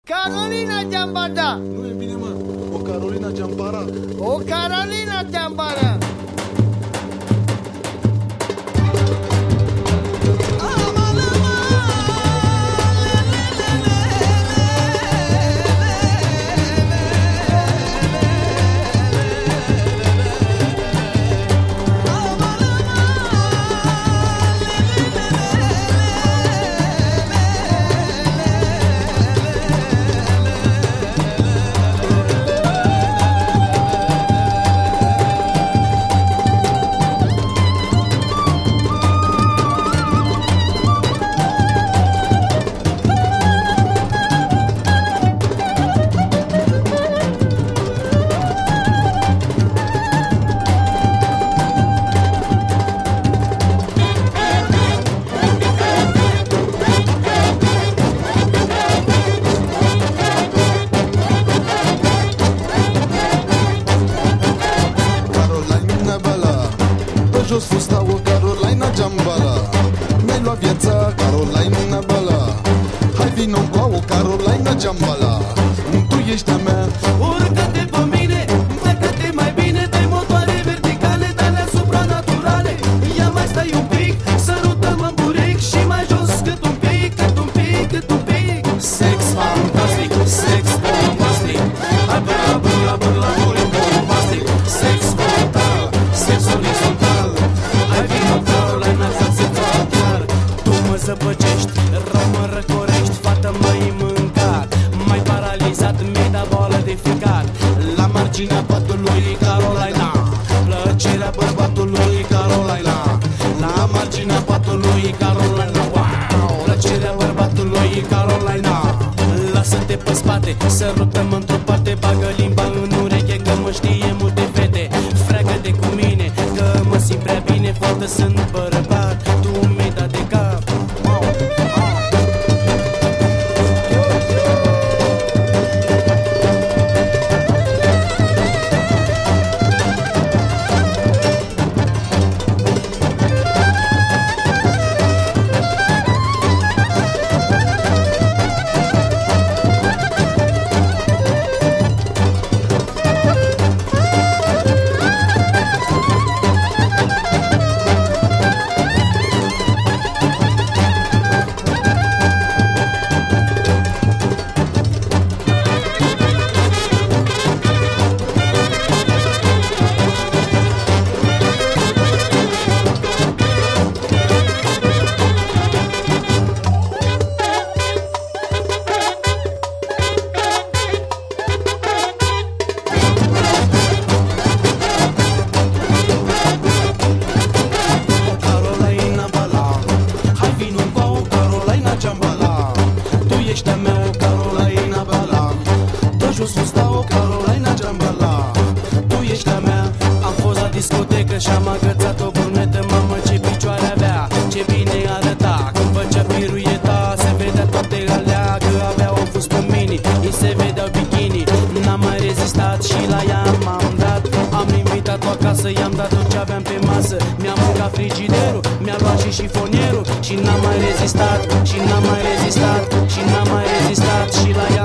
Carolina Giambada. Nu e bine, mă. O Carolina Giambara. O Carolina Giambara. Jos fusta o Carolina Giambala. Mi-ai luat viața, Carolina Bala. Hai vino cu o Carolina Giambala. Tu ești a mea. Urcă-te pe mine, îmbrăcă-te mai bine. Dai motoare verticale, de-alea supranaturale. Ia mai stai un pic, sărută-mă în buric. Și mai jos cât un pic, cât un pic, cât un pic. Sex fantastic, sex bombastic. Hai bârla, bârla, bârla, muri bombastic. Sex frontal, sex orizontal. Hai vino Carolina, să-ți clar. Tu mă zăpăcești, rău mă răcorești. Fată mai mâncat, mai paralizat, mi-ai dat boală de ficat. La marginea patului Carolina, plăcerea bărbatului Carolina. La marginea patului Carolina, wow, plăcerea bărbatului Carolina. Lasă-te pe spate, sărută-mă într-o parte. Bagă limba în ureche, că mă știe multe fete. Freagă-te cu mine, că mă simt prea bine. Fată, sunt bărbat, tu mi-ai dat de cap. Și-am agățat o brunetă, mamă, ce picioare avea, ce bine arăta. Când făcea pirueta, se vedea toate alea, că avea o fustă mini, îi se vedeau bikini. N-am mai rezistat și la ea m-am dat. Am invitat-o acasă, i-am dat tot ce aveam pe masă. Mi-am mâncat frigiderul, mi-a luat și șifonierul. Și n-am mai rezistat, și n-am mai rezistat, și n-am mai rezistat. Și la ea